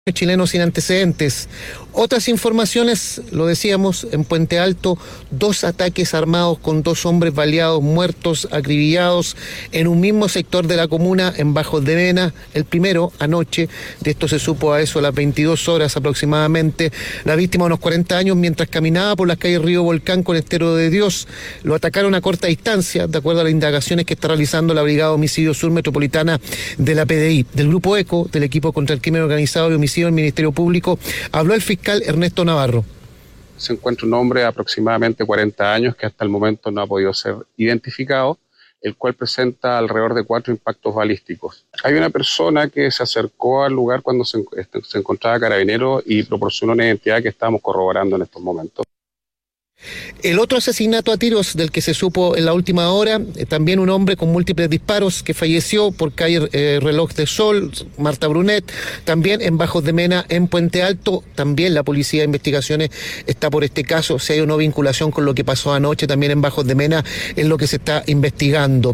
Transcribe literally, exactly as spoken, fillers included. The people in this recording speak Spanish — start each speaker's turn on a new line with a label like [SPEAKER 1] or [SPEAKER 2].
[SPEAKER 1] Chileno sin antecedentes. Otras informaciones, lo decíamos, en Puente Alto, dos ataques armados con dos hombres baleados, muertos, acribillados en un mismo sector de la comuna, en Bajos de Mena. El primero, anoche, de esto se supo a eso a las veintidós horas aproximadamente. La víctima, unos cuarenta años, mientras caminaba por las calles Río Volcán con Estero de Dios, lo atacaron a corta distancia, de acuerdo a las indagaciones que está realizando la Brigada Homicidio Sur Metropolitana de la P D I. Del Grupo ECO, del Equipo contra el Crimen Organizado y Homicidio del Ministerio Público, habló el fiscal Ernesto Navarro.
[SPEAKER 2] Se encuentra un hombre de aproximadamente cuarenta años que hasta el momento no ha podido ser identificado, el cual presenta alrededor de cuatro impactos balísticos. Hay una persona que se acercó al lugar cuando se, se encontraba carabinero y proporcionó una identidad que estamos corroborando en estos momentos.
[SPEAKER 1] El otro asesinato a tiros del que se supo en la última hora, eh, también un hombre con múltiples disparos que falleció por calle eh, Reloj de Sol, Marta Brunet, también en Bajos de Mena, en Puente Alto. También la Policía de Investigaciones está por este caso. Si hay o no vinculación con lo que pasó anoche también en Bajos de Mena, es lo que se está investigando.